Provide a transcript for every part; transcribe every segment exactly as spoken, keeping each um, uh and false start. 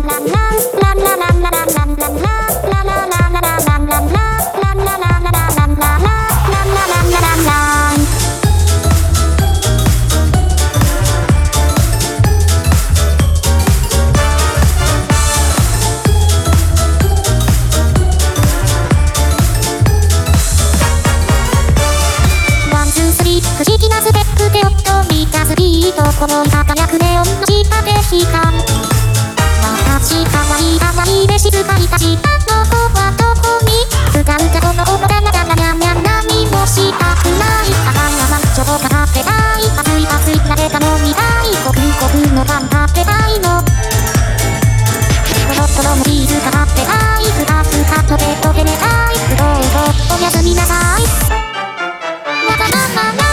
不思議なステップで音見たスピードこの輝くネオンの下で光る私可愛い可愛いで静かに立ちあの子はどこに歌うたこの音だらだらにゃんにゃん何もしたくない母がマッチョをかってたい熱い熱い誰かの未来ごくごくのパン食べたいのトロトロのチーズかかってたいふかふかとベッドで寝たいどうぞおやすみなさいわがまま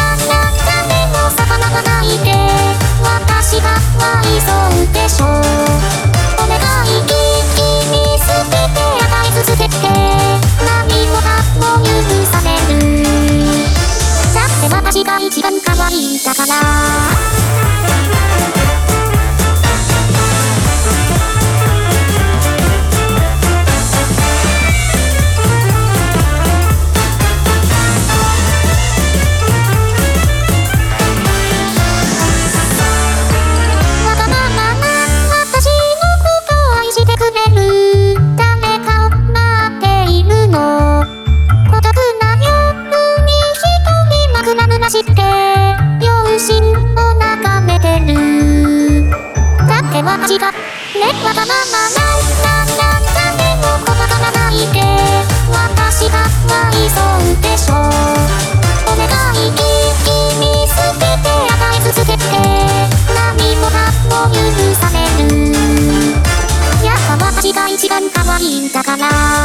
私が愛そうでしょうお願い君捨てて与え続けて何もかも許されるだって私が一番可愛いんだからして両親を眺めてるだって私がねわがままなんなんなん誰も怖がらないで私が愛そうでしょお願い君捨てて与え続けて何もかも許されるやっぱ私が一番可愛いんだから